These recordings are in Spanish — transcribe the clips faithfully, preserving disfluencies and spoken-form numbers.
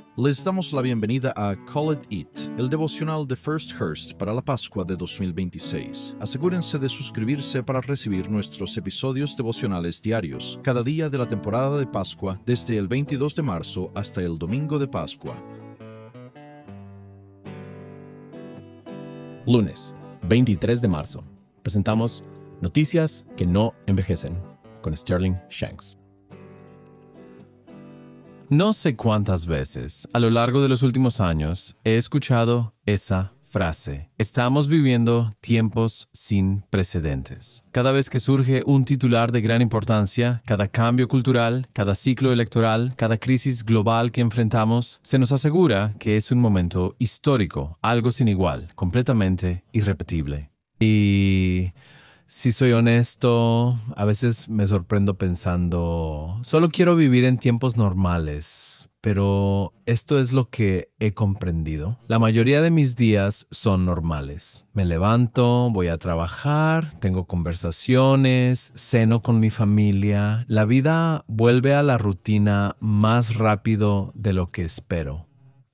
Les damos la bienvenida a Call It Eat, el devocional de First Hearst para la Pascua de dos mil veintiséis. Asegúrense de suscribirse para recibir nuestros episodios devocionales diarios, cada día de la temporada de Pascua, desde el veintidós de marzo hasta el domingo de Pascua. Lunes, veintitrés de marzo. Presentamos Noticias que no envejecen con Sterling Shanks. No sé cuántas veces a lo largo de los últimos años he escuchado esa frase. Estamos viviendo tiempos sin precedentes. Cada vez que surge un titular de gran importancia, cada cambio cultural, cada ciclo electoral, cada crisis global que enfrentamos, se nos asegura que es un momento histórico, algo sin igual, completamente irrepetible. Y si soy honesto, a veces me sorprendo pensando, solo quiero vivir en tiempos normales, pero esto es lo que he comprendido. La mayoría de mis días son normales. Me levanto, voy a trabajar, tengo conversaciones, ceno con mi familia. La vida vuelve a la rutina más rápido de lo que espero.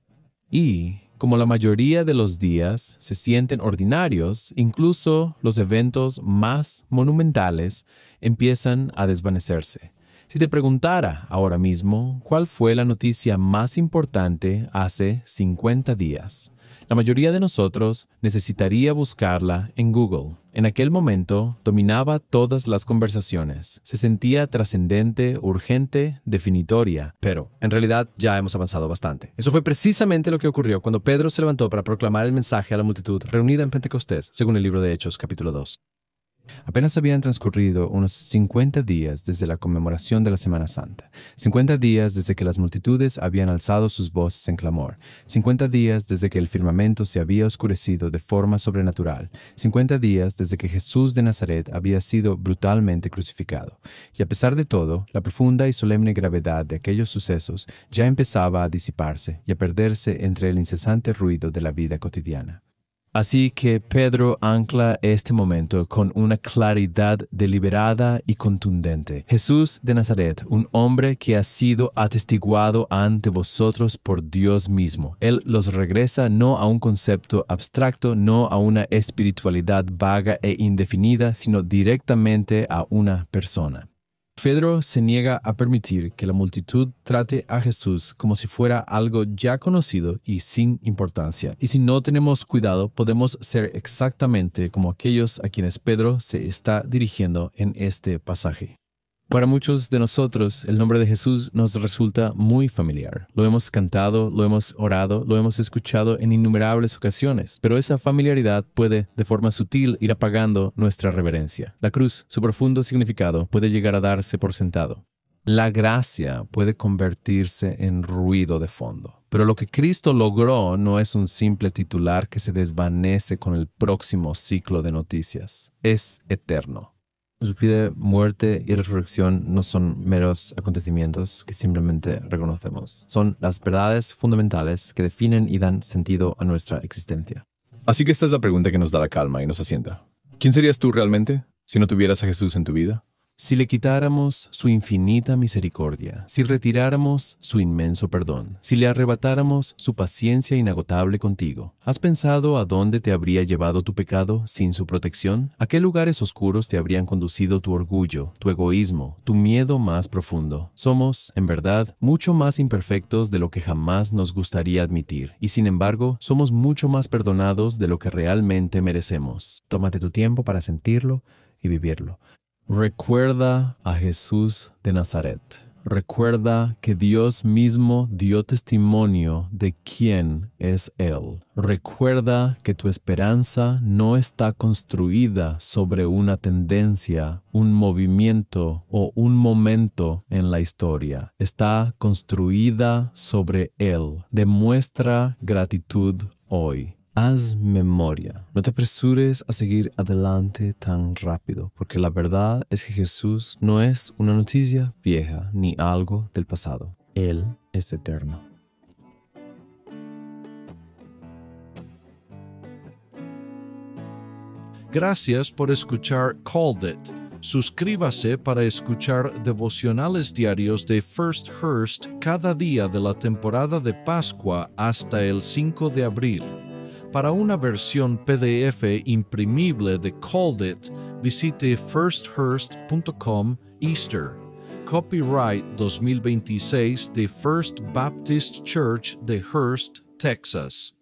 Y como la mayoría de los días se sienten ordinarios, incluso los eventos más monumentales empiezan a desvanecerse. Si te preguntara ahora mismo cuál fue la noticia más importante hace cincuenta días, la mayoría de nosotros necesitaría buscarla en Google. En aquel momento dominaba todas las conversaciones. Se sentía trascendente, urgente, definitoria. Pero en realidad ya hemos avanzado bastante. Eso fue precisamente lo que ocurrió cuando Pedro se levantó para proclamar el mensaje a la multitud reunida en Pentecostés, según el libro de Hechos, capítulo dos. Apenas habían transcurrido unos cincuenta días desde la conmemoración de la Semana Santa, cincuenta días desde que las multitudes habían alzado sus voces en clamor, cincuenta días desde que el firmamento se había oscurecido de forma sobrenatural, cincuenta días desde que Jesús de Nazaret había sido brutalmente crucificado. Y a pesar de todo, la profunda y solemne gravedad de aquellos sucesos ya empezaba a disiparse y a perderse entre el incesante ruido de la vida cotidiana. Así que Pedro ancla este momento con una claridad deliberada y contundente. Jesús de Nazaret, un hombre que ha sido atestiguado ante vosotros por Dios mismo. Él los regresa no a un concepto abstracto, no a una espiritualidad vaga e indefinida, sino directamente a una persona. Pedro se niega a permitir que la multitud trate a Jesús como si fuera algo ya conocido y sin importancia. Y si no tenemos cuidado, podemos ser exactamente como aquellos a quienes Pedro se está dirigiendo en este pasaje. Para muchos de nosotros, el nombre de Jesús nos resulta muy familiar. Lo hemos cantado, lo hemos orado, lo hemos escuchado en innumerables ocasiones, pero esa familiaridad puede, de forma sutil, ir apagando nuestra reverencia. La cruz, su profundo significado, puede llegar a darse por sentado. La gracia puede convertirse en ruido de fondo. Pero lo que Cristo logró no es un simple titular que se desvanece con el próximo ciclo de noticias. Es eterno. Su vida, muerte y resurrección no son meros acontecimientos que simplemente reconocemos. Son las verdades fundamentales que definen y dan sentido a nuestra existencia. Así que esta es la pregunta que nos da la calma y nos asienta. ¿Quién serías tú realmente si no tuvieras a Jesús en tu vida? Si le quitáramos su infinita misericordia, si retiráramos su inmenso perdón, si le arrebatáramos su paciencia inagotable contigo, ¿has pensado a dónde te habría llevado tu pecado sin su protección? ¿A qué lugares oscuros te habrían conducido tu orgullo, tu egoísmo, tu miedo más profundo? Somos, en verdad, mucho más imperfectos de lo que jamás nos gustaría admitir, y sin embargo, somos mucho más perdonados de lo que realmente merecemos. Tómate tu tiempo para sentirlo y vivirlo. Recuerda a Jesús de Nazaret. Recuerda que Dios mismo dio testimonio de quién es Él. Recuerda que tu esperanza no está construida sobre una tendencia, un movimiento o un momento en la historia. Está construida sobre Él. Demuestra gratitud hoy. Haz memoria. No te apresures a seguir adelante tan rápido, porque la verdad es que Jesús no es una noticia vieja ni algo del pasado. Él es eterno. Gracias por escuchar Called It, Suscríbase para escuchar devocionales diarios de First Hearst cada día de la temporada de Pascua hasta el cinco de abril. Para una versión P D F imprimible de Called It, visite first hearst punto com Easter. Copyright dos mil veintiséis de First Baptist Church de Hearst, Texas.